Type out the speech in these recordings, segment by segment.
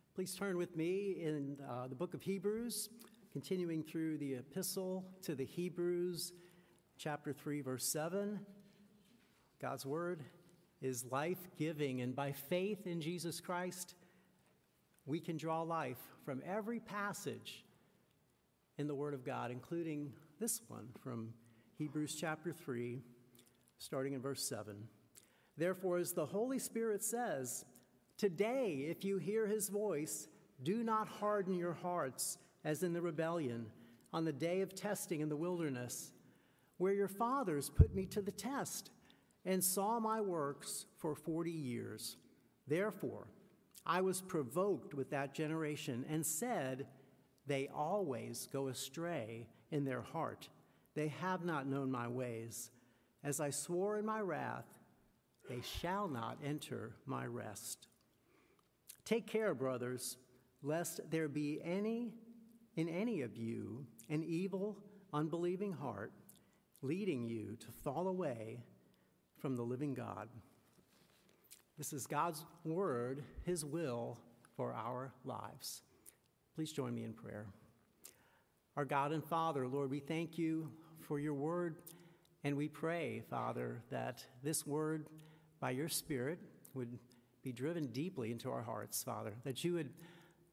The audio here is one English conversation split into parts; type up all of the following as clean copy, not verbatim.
Please turn with me in the book of Hebrews, continuing through the epistle to the Hebrews, chapter 3, verse 7. God's word is life-giving, and by faith in Jesus Christ, we can draw life from every passage in the Word of God, including this one from Hebrews chapter 3, starting in verse 7. Therefore, as the Holy Spirit says, today, if you hear his voice, do not harden your hearts as in the rebellion on the day of testing in the wilderness, where your fathers put me to the test and saw my works for 40 years. Therefore, I was provoked with that generation and said, they always go astray in their heart. They have not known my ways. As I swore in my wrath, they shall not enter my rest. Take care, brothers, lest there be in any of you an evil, unbelieving heart, leading you to fall away from the living God. This is God's word, his will for our lives. Please join me in prayer. Our God and Father, Lord, we thank you for your word, and we pray, Father, that this word, by your Spirit, would be driven deeply into our hearts, Father, that you would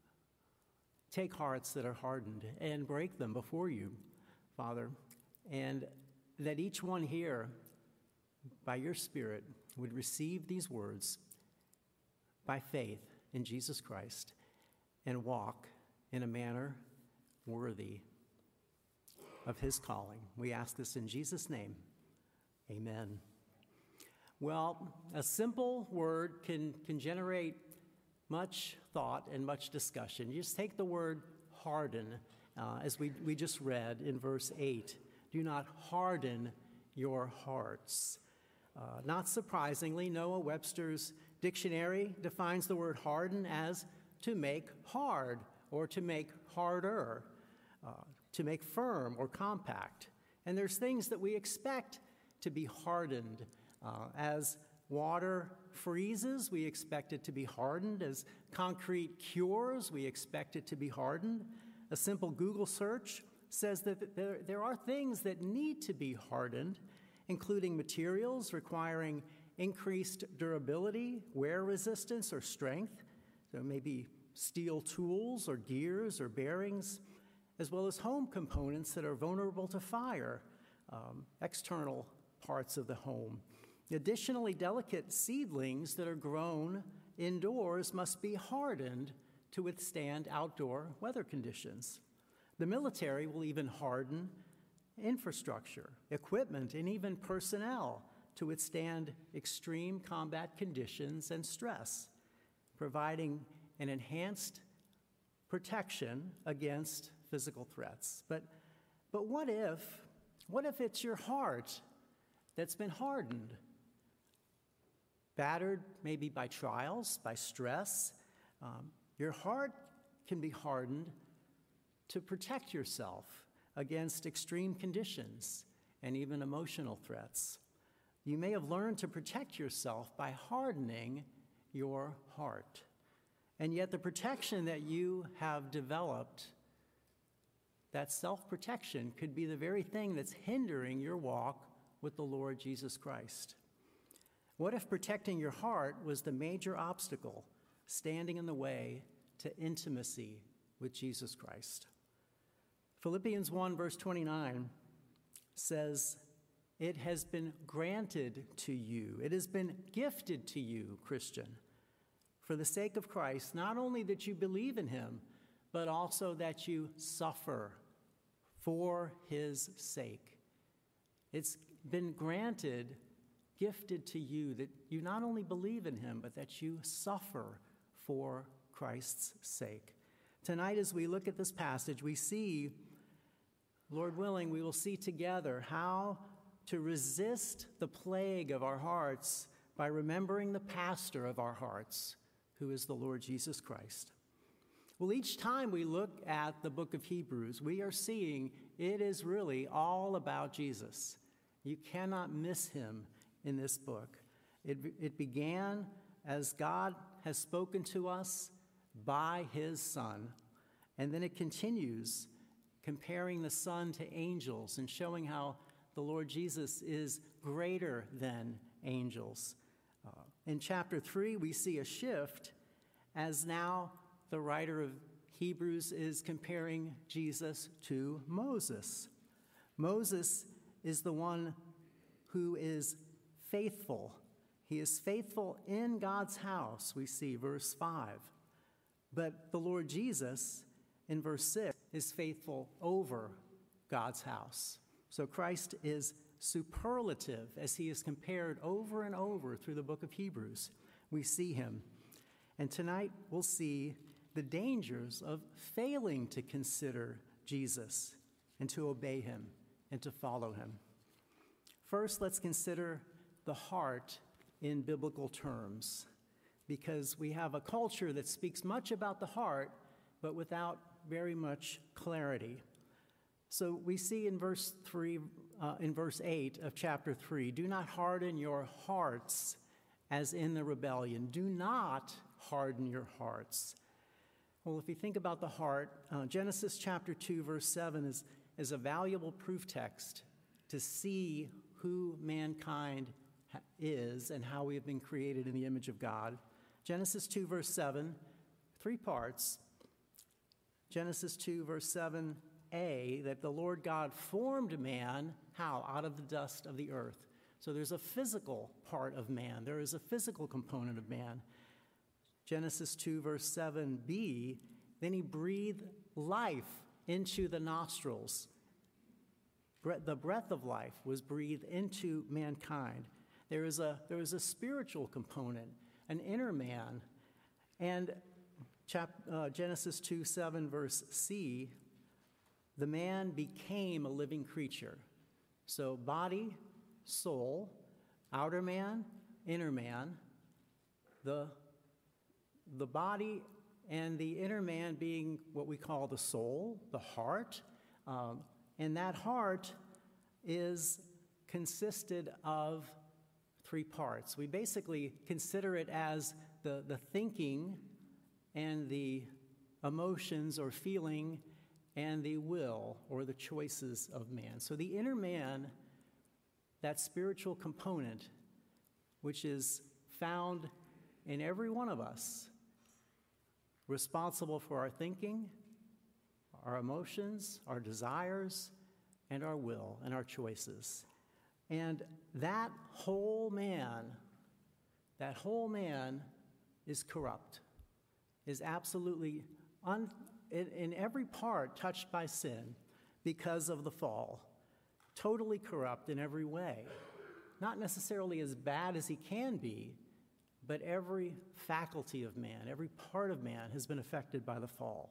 take hearts that are hardened and break them before you, Father, and that each one here, by your Spirit, would receive these words by faith in Jesus Christ and walk in a manner worthy of his calling. We ask this in Jesus' name. Amen. Well, a simple word can generate much thought and much discussion. You just take the word harden, as we just read in verse 8. Do not harden your hearts. Not surprisingly, Noah Webster's dictionary defines the word harden as to make hard or to make harder, to make firm or compact. And there's things that we expect to be hardened. As water freezes, we expect it to be hardened. As concrete cures, we expect it to be hardened. A simple Google search says that there are things that need to be hardened, including materials requiring increased durability, wear resistance, or strength. So maybe steel tools or gears or bearings, as well as home components that are vulnerable to fire, external parts of the home. Additionally, delicate seedlings that are grown indoors must be hardened to withstand outdoor weather conditions. The military will even harden infrastructure, equipment, and even personnel to withstand extreme combat conditions and stress, providing an enhanced protection against physical threats. But what if it's your heart that's been hardened? Battered maybe by trials, by stress. Your heart can be hardened to protect yourself against extreme conditions and even emotional threats. You may have learned to protect yourself by hardening your heart. And yet the protection that you have developed, that self-protection, could be the very thing that's hindering your walk with the Lord Jesus Christ. What if protecting your heart was the major obstacle standing in the way to intimacy with Jesus Christ? Philippians 1, verse 29 says, it has been granted to you, it has been gifted to you, Christian, for the sake of Christ, not only that you believe in him, but also that you suffer for his sake. It's been granted, gifted to you, that you not only believe in him, but that you suffer for Christ's sake. Tonight, as we look at this passage, we see, Lord willing, we will see together how to resist the plague of our hearts by remembering the pastor of our hearts, who is the Lord Jesus Christ. Well, each time we look at the book of Hebrews, we are seeing it is really all about Jesus. You cannot miss him in this book. It began as God has spoken to us by his Son. And then it continues, comparing the Son to angels and showing how the Lord Jesus is greater than angels. In chapter 3, we see a shift as now the writer of Hebrews is comparing Jesus to Moses. Moses is the one who is faithful. He is faithful in God's house, we see, verse 5. But the Lord Jesus, in verse 6, is faithful over God's house. So Christ is superlative as he is compared over and over through the book of Hebrews. We see him. And tonight we'll see the dangers of failing to consider Jesus and to obey him and to follow him. First, let's consider the heart in biblical terms, because we have a culture that speaks much about the heart, but without very much clarity. So we see in verse 8 of chapter 3, do not harden your hearts as in the rebellion. Do not harden your hearts. Well, if you think about the heart, Genesis chapter 2, verse 7 is a valuable proof text to see who mankind is and how we have been created in the image of God. Genesis 2, verse 7, 3 parts. Genesis 2, verse 7a, that the Lord God formed man, how? Out of the dust of the earth. So there's a physical part of man. There is a physical component of man. Genesis 2, verse 7b, then he breathed life into the nostrils. The breath of life was breathed into mankind. There is a spiritual component, an inner man. And Genesis 2, 7, verse c, the man became a living creature. So body, soul, outer man, inner man, the body and the inner man being what we call the soul, the heart. And that heart is consisted of 3 parts. We basically consider it as the thinking and the emotions or feeling and the will or the choices of man. So the inner man, that spiritual component, which is found in every one of us, responsible for our thinking, our emotions, our desires, and our will and our choices. And that whole man is corrupt, is absolutely in every part touched by sin because of the fall, totally corrupt in every way. Not necessarily as bad as he can be, but every faculty of man, every part of man has been affected by the fall.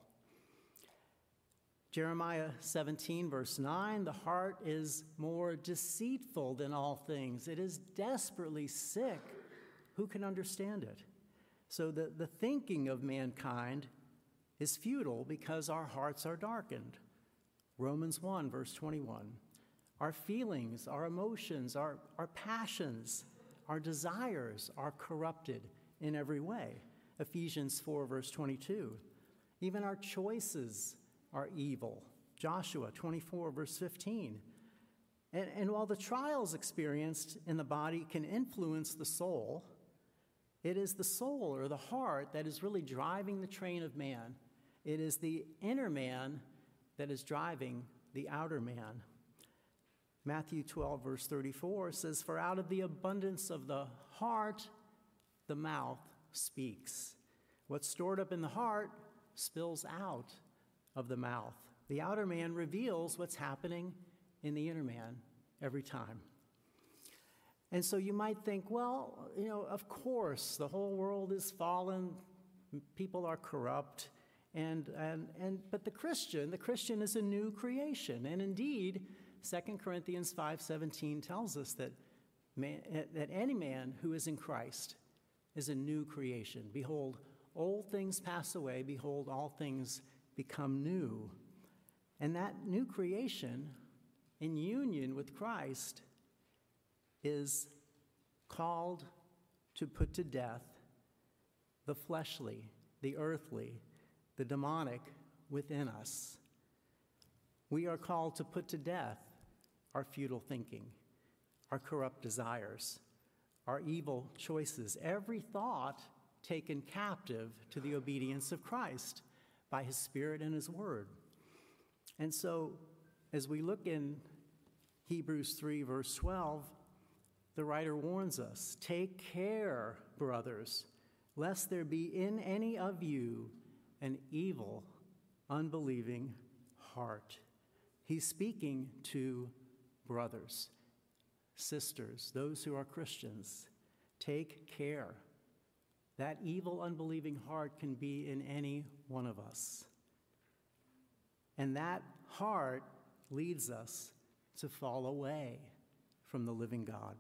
Jeremiah 17, verse 9, the heart is more deceitful than all things. It is desperately sick. Who can understand it? So the thinking of mankind is futile because our hearts are darkened. Romans 1, verse 21. Our feelings, our emotions, our passions, our desires are corrupted in every way. Ephesians 4, verse 22. Even our choices are evil. Joshua 24, verse 15. And while the trials experienced in the body can influence the soul, it is the soul or the heart that is really driving the train of man. It is the inner man that is driving the outer man. Matthew 12, verse 34 says, "For out of the abundance of the heart, the mouth speaks." What's stored up in the heart spills out of the mouth. The outer man reveals what's happening in the inner man every time. And so you might think, well, of course, the whole world is fallen, people are corrupt, but the Christian is a new creation. And indeed, 2 Corinthians 5:17 tells us that any man who is in Christ is a new creation. Behold, old things pass away. Behold, all things become new. And that new creation in union with Christ is called to put to death the fleshly the earthly, the demonic within us. We are called to put to death our futile thinking, our corrupt desires, our evil choices, every thought taken captive to the obedience of Christ by his Spirit and his word. And so, as we look in Hebrews 3, verse 12, the writer warns us, "Take care, brothers, lest there be in any of you an evil, unbelieving heart." He's speaking to brothers, sisters, those who are Christians. Take care. That evil, unbelieving heart can be in any one of us. And that heart leads us to fall away from the living God.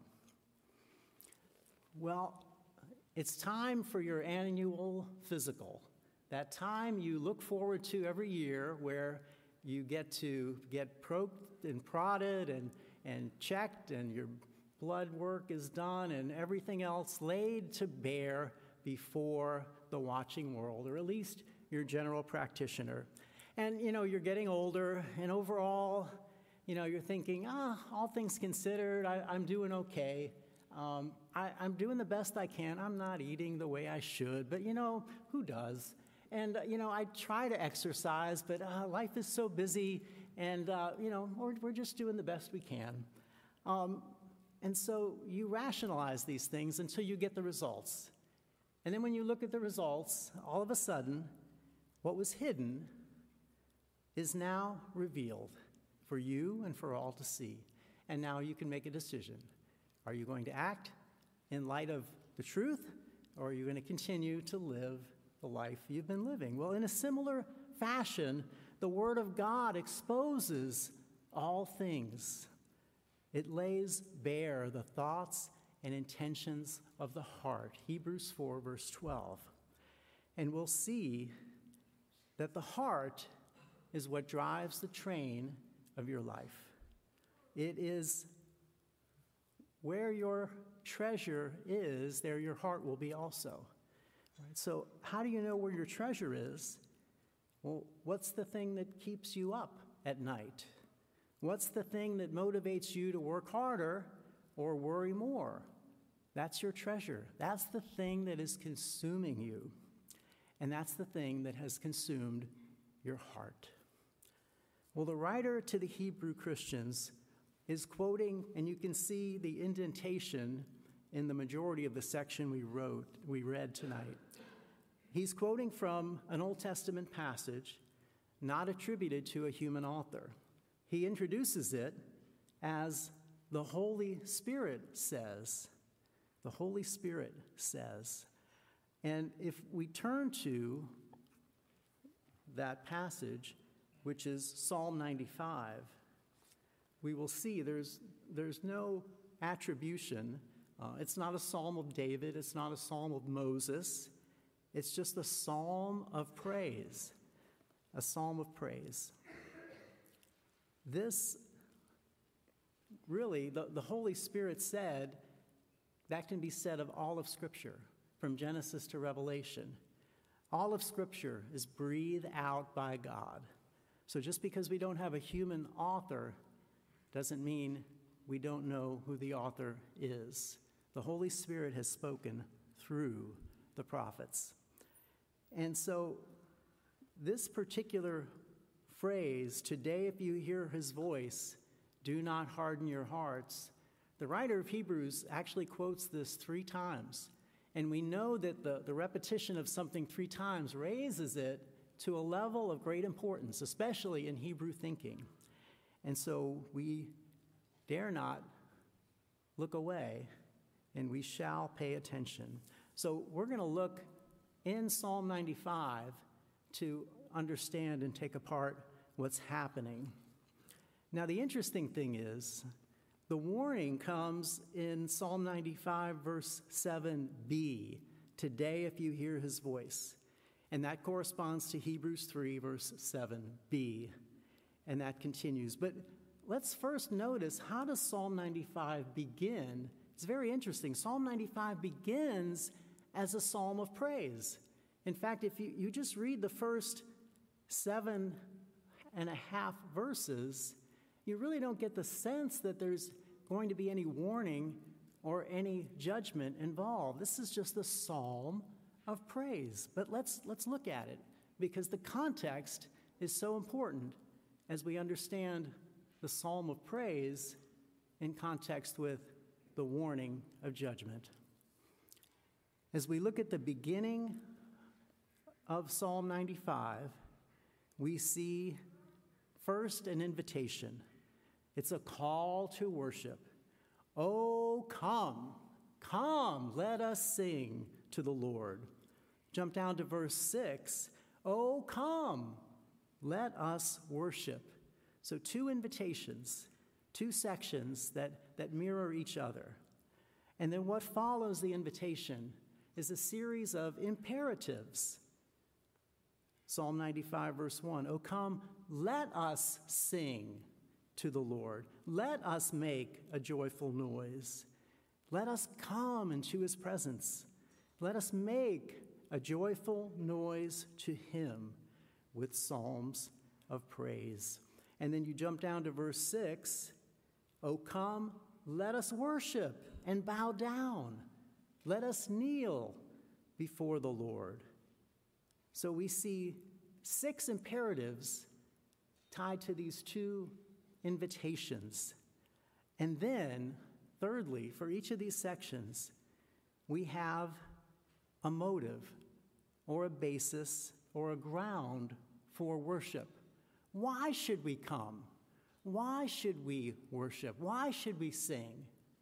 Well, it's time for your annual physical, that time you look forward to every year where you get to get poked and prodded and checked, and your blood work is done and everything else laid to bear before the watching world, or at least your general practitioner. And, you're getting older, and overall, you're thinking, all things considered, I'm doing okay. I'm doing the best I can. I'm not eating the way I should, but, who does? And, I try to exercise, but life is so busy, and, we're just doing the best we can. And so you rationalize these things until you get the results. And then when you look at the results, all of a sudden, what was hidden is now revealed for you and for all to see. And now you can make a decision. Are you going to act in light of the truth, or are you going to continue to live the life you've been living? Well, in a similar fashion, the Word of God exposes all things. It lays bare the thoughts and intentions of the heart. Hebrews 4, verse 12. And we'll see that the heart is what drives the train of your life. It is where your treasure is, there your heart will be also. Right? So how do you know where your treasure is? Well, what's the thing that keeps you up at night? What's the thing that motivates you to work harder or worry more? That's your treasure. That's the thing that is consuming you. And that's the thing that has consumed your heart. Well, the writer to the Hebrew Christians is quoting, and you can see the indentation in the majority of the section we read tonight. He's quoting from an Old Testament passage not attributed to a human author. He introduces it as the Holy Spirit says. The Holy Spirit says. And if we turn to that passage, which is Psalm 95, we will see there's no attribution. It's not a psalm of David. It's not a psalm of Moses. It's just a psalm of praise. A psalm of praise. This, really, the Holy Spirit said, that can be said of all of Scripture, from Genesis to Revelation. All of Scripture is breathed out by God. So just because we don't have a human author doesn't mean we don't know who the author is. The Holy Spirit has spoken through the prophets. And so this particular phrase, "Today if you hear his voice, do not harden your hearts," the writer of Hebrews actually quotes this 3 times. And we know that the repetition of something 3 times raises it to a level of great importance, especially in Hebrew thinking. And so we dare not look away, and we shall pay attention. So we're going to look in Psalm 95 to understand and take apart what's happening. Now, the interesting thing is, the warning comes in Psalm 95, verse 7b, "Today if you hear his voice." And that corresponds to Hebrews 3, verse 7b. And that continues. But let's first notice, how does Psalm 95 begin? It's very interesting. Psalm 95 begins as a psalm of praise. In fact, if you just read the first 7.5 verses, you really don't get the sense that there's going to be any warning or any judgment involved. This is just a psalm of praise. But let's look at it, because the context is so important as we understand the psalm of praise in context with the warning of judgment. As we look at the beginning of Psalm 95, we see first an invitation. It's a call to worship. Oh, come, let us sing to the Lord. Jump down to verse 6. Oh, come, let us worship. So 2 invitations, 2 sections that mirror each other. And then what follows the invitation is a series of imperatives. Psalm 95, verse 1. Oh, come, let us sing to the Lord. Let us make a joyful noise. Let us come into his presence. Let us make a joyful noise to him with psalms of praise. And then you jump down to verse 6. Oh, come, let us worship and bow down. Let us kneel before the Lord. So we see 6 imperatives tied to these 2 invitations. And then, thirdly, for each of these sections, we have a motive or a basis or a ground for worship. Why should we come? Why should we worship? Why should we sing?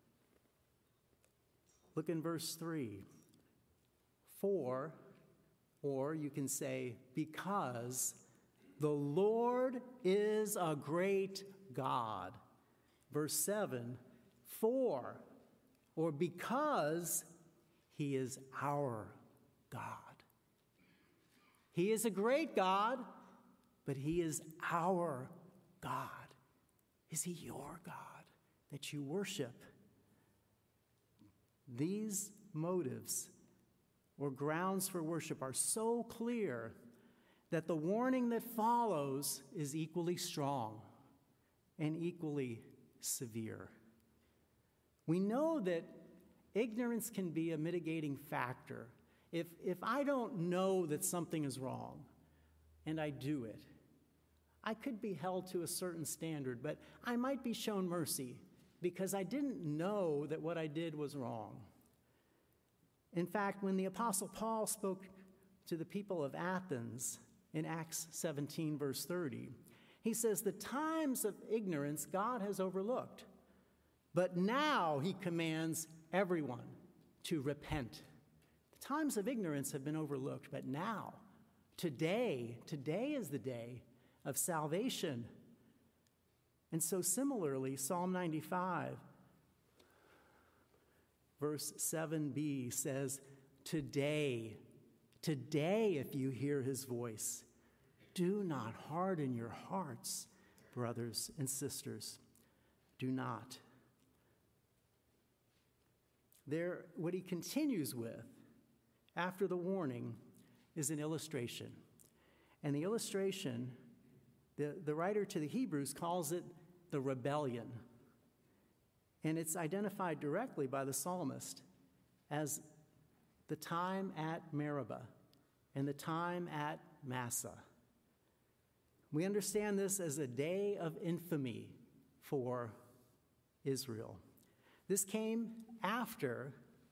Look in verse 3. For, or you can say, because the Lord is a great God. Verse 7, for, or because he is our God. He is a great God, but he is our God. Is he your God that you worship? These motives or grounds for worship are so clear that the warning that follows is equally strong and equally severe. We know that ignorance can be a mitigating factor. If I don't know that something is wrong and I do it, I could be held to a certain standard, but I might be shown mercy because I didn't know that what I did was wrong. In fact, when the Apostle Paul spoke to the people of Athens in Acts 17, verse 30, he says, the times of ignorance God has overlooked, but now he commands everyone to repent. The times of ignorance have been overlooked, but now, today is the day of salvation. And so similarly, Psalm 95, verse 7b says, today, if you hear his voice, do not harden your hearts, brothers and sisters. Do not. There, what he continues with after the warning is an illustration. And the illustration, the writer to the Hebrews calls it the rebellion. And it's identified directly by the psalmist as the time at Meribah and the time at Massah. We understand this as a day of infamy for Israel. This came after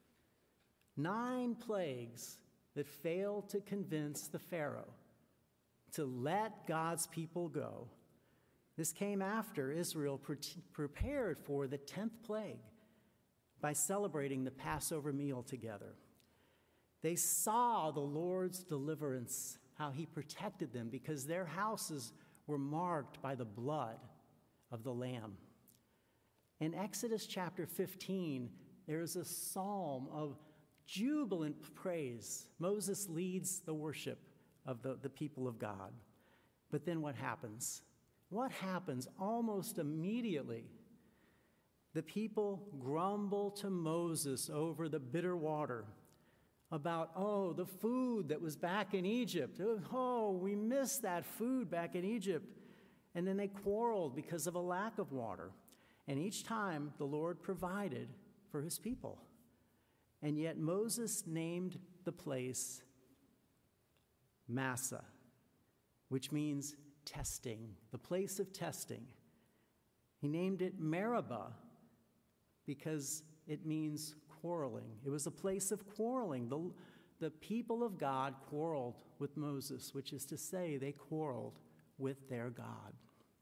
9 plagues that failed to convince the Pharaoh to let God's people go. This came after Israel prepared for the 10th plague by celebrating the Passover meal together. They saw the Lord's deliverance, how he protected them because their houses were marked by the blood of the Lamb. In Exodus chapter 15, there is a psalm of jubilant praise. Moses leads the worship of the people of God. But then what happens? What happens almost immediately? The people grumble to Moses over the bitter water. about, oh, the food that was back in Egypt. Oh, we miss that food back in Egypt. And then they quarreled because of a lack of water. And each time the Lord provided for his people. And yet Moses named the place Massah, which means testing, the place of testing. He named it Meribah because it means quarreling. It was a place of quarreling. The people of God quarreled with Moses, which is to say they quarreled with their God.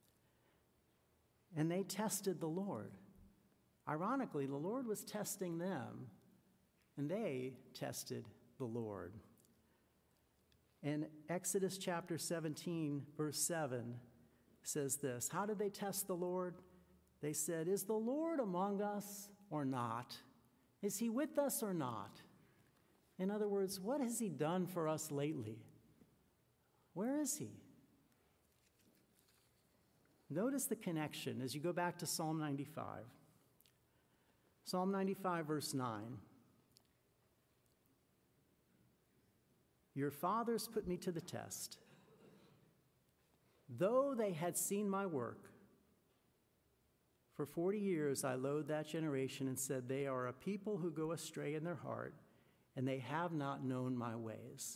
And they tested the Lord. Ironically, the Lord was testing them, and they tested the Lord. And Exodus chapter 17, verse 7 says this. How did they test the Lord? They said, is the Lord among us or not? Is he with us or not? In other words, what has he done for us lately? Where is he? Notice the connection as you go back to Psalm 95. Psalm 95, verse 9. Your fathers put me to the test. Though they had seen my work, for 40 years I loathed that generation and said, they are a people who go astray in their heart, and they have not known my ways.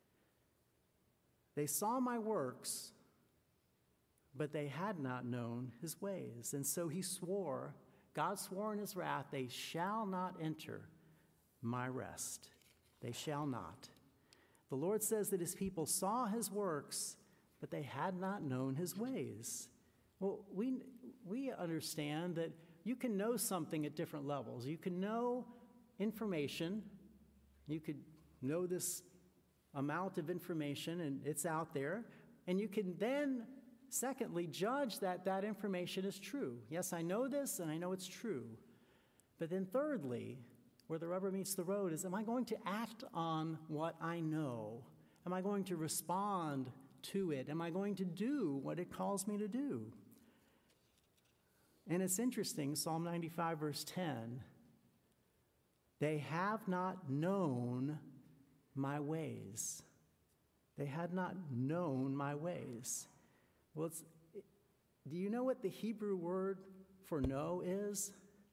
They saw my works, but they had not known his ways. And so he swore, God swore in his wrath, they shall not enter my rest. They shall not. The Lord says that his people saw his works, but they had not known his ways. Well, we understand that you can know something at different levels. You can know information. You could know this amount of information, and it's out there. And you can then, secondly, judge that that information is true. Yes, I know this, and I know it's true. But then thirdly, where the rubber meets the road is, am I going to act on what I know? Am I going to respond to it? Am I going to do what it calls me to do? And it's interesting, Psalm 95, verse 10, they have not known my ways. They had not known my ways. Well, do you know what the Hebrew word for know is?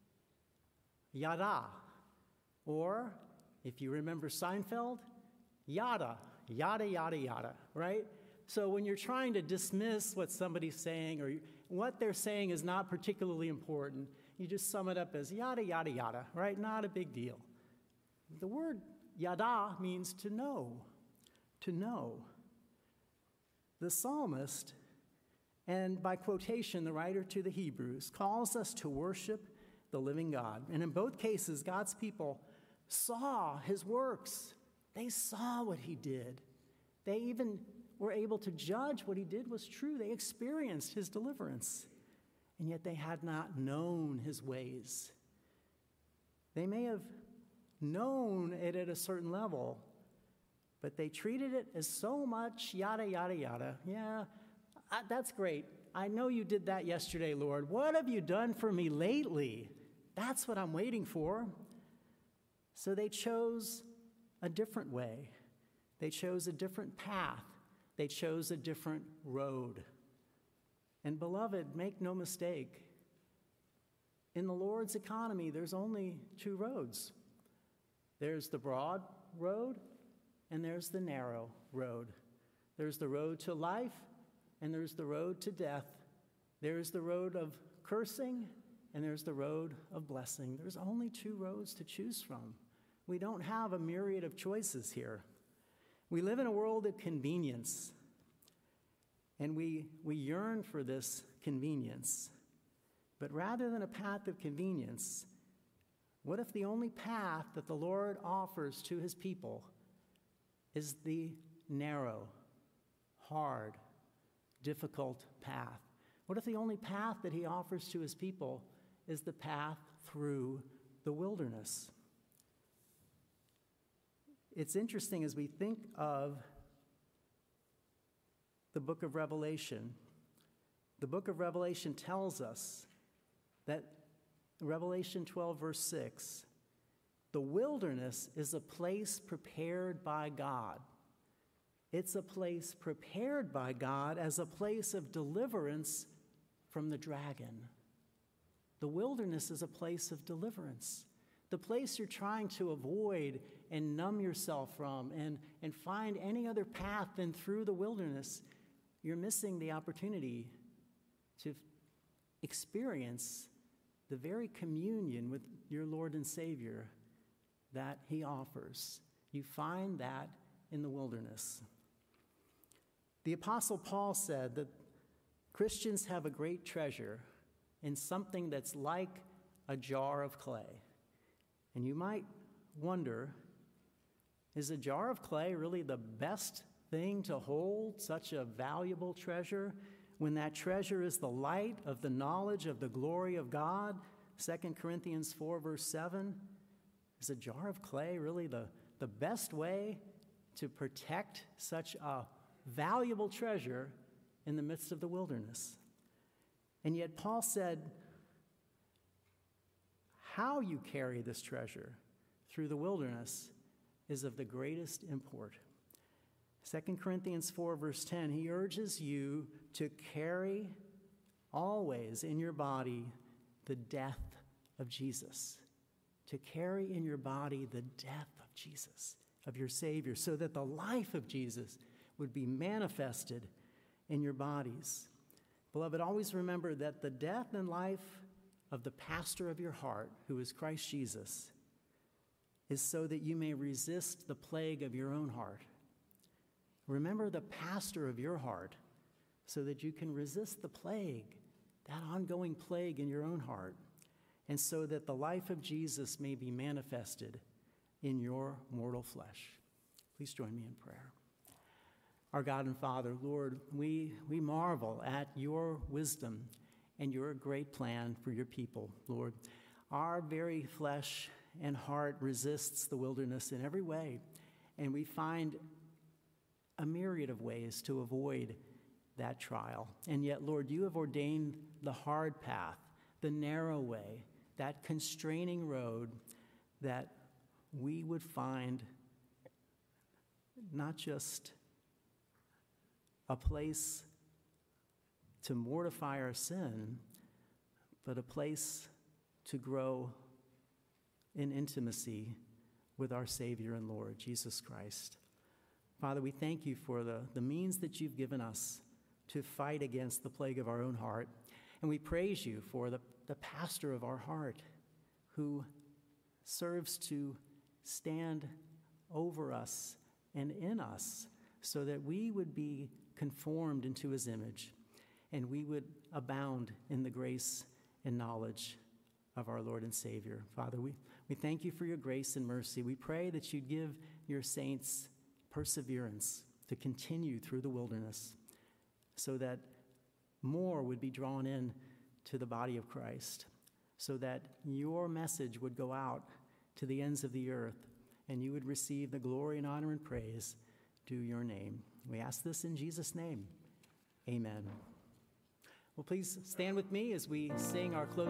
Yada. Or, if you remember Seinfeld, yada, yada, yada, yada, right? So when you're trying to dismiss what somebody's saying or what they're saying is not particularly important, you just sum it up as yada, yada, yada, right? Not a big deal. The word yada means to know, to know. The psalmist, and by quotation, the writer to the Hebrews, calls us to worship the living God. And in both cases, God's people saw his works. They saw what he did. They even were able to judge what he did was true. They experienced his deliverance, and yet they had not known his ways. They may have known it at a certain level, but they treated it as so much yada, yada, yada. Yeah, that's great. I know you did that yesterday, Lord. What have you done for me lately? That's what I'm waiting for. So they chose a different way. They chose a different path. They chose a different road. And beloved, make no mistake, in the Lord's economy, there's only two roads. There's the broad road, and there's the narrow road. There's the road to life, and there's the road to death. There's the road of cursing, and there's the road of blessing. There's only two roads to choose from. We don't have a myriad of choices here. We live in a world of convenience, and we yearn for this convenience. But rather than a path of convenience, what if the only path that the Lord offers to his people is the narrow, hard, difficult path? What if the only path that he offers to his people is the path through the wilderness? It's interesting as we think of the book of Revelation. The book of Revelation tells us that Revelation 12, verse 6, The wilderness is a place prepared by God. It's a place prepared by God as a place of deliverance from the dragon. The wilderness is a place of deliverance. The place you're trying to avoid and numb yourself from and find any other path than through the wilderness, you're missing the opportunity to experience the very communion with your Lord and Savior that he offers. You find that in the wilderness. The Apostle Paul said that Christians have a great treasure in something that's like a jar of clay. And you might wonder, is a jar of clay really the best thing to hold such a valuable treasure when that treasure is the light of the knowledge of the glory of God? 2 Corinthians 4, verse 7. Is a jar of clay really the best way to protect such a valuable treasure in the midst of the wilderness? And yet Paul said, how you carry this treasure through the wilderness is of the greatest import. 2 Corinthians 4, verse 10, he urges you to carry always in your body the death of Jesus. To carry in your body the death of Jesus, of your Savior, so that the life of Jesus would be manifested in your bodies. Beloved, always remember that the death and life of the pastor of your heart, who is Christ Jesus, is so that you may resist the plague of your own heart. Remember the pastor of your heart so that you can resist the plague, that ongoing plague in your own heart, and so that the life of Jesus may be manifested in your mortal flesh. Please join me in prayer. Our God and Father, Lord, we marvel at your wisdom and your great plan for your people, Lord. Our very flesh and heart resists the wilderness in every way, and we find a myriad of ways to avoid that trial. And yet, Lord, you have ordained the hard path, the narrow way, that constraining road, that we would find not just a place to mortify our sin, but a place to grow in intimacy with our Savior and Lord, Jesus Christ. Father, we thank you for the means that you've given us to fight against the plague of our own heart. And we praise you for the pastor of our heart who serves to stand over us and in us so that we would be conformed into his image and we would abound in the grace and knowledge of our Lord and Savior. Father, we thank you for your grace and mercy. We pray that you'd give your saints perseverance to continue through the wilderness so that more would be drawn in to the body of Christ, so that your message would go out to the ends of the earth and you would receive the glory and honor and praise due your name. We ask this in Jesus' name. Amen. Well, please stand with me as we sing our closing.